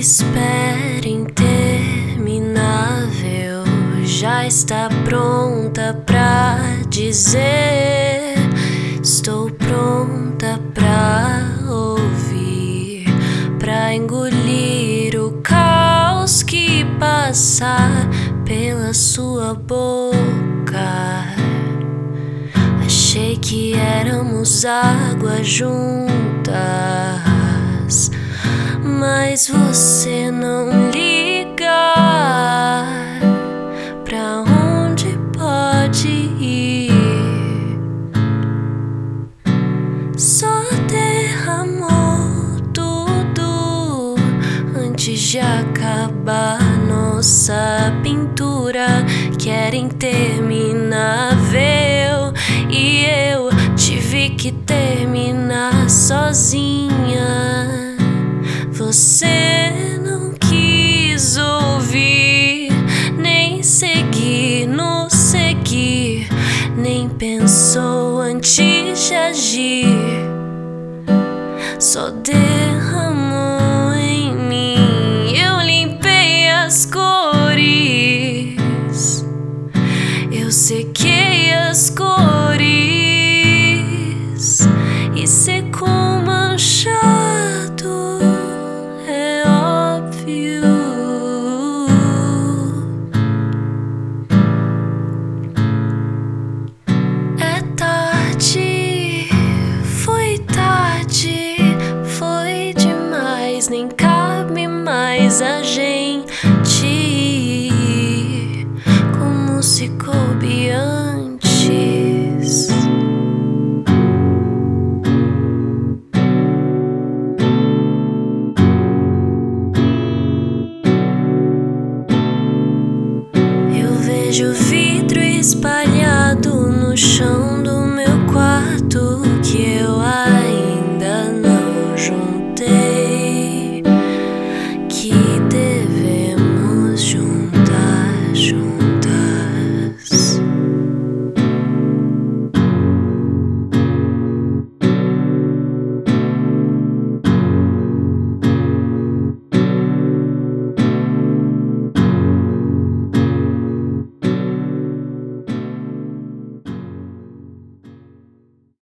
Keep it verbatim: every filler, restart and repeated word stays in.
espera interminável já está pronta pra dizer: estou pronta pra ouvir, pra engolir o caos que passar pela sua boca. Achei que éramos água juntas, mas você não liga pra onde pode ir. Só derramou tudo antes de acabar nossa pintura, que era interminável, e eu tive que terminar sozinha. Você não quis ouvir, nem seguir no seguir, nem pensou antes de agir. Só derramou em mim, eu limpei as cores, eu sequei as cores e secou manchado. Nem cabe mais a gente como se coube antes.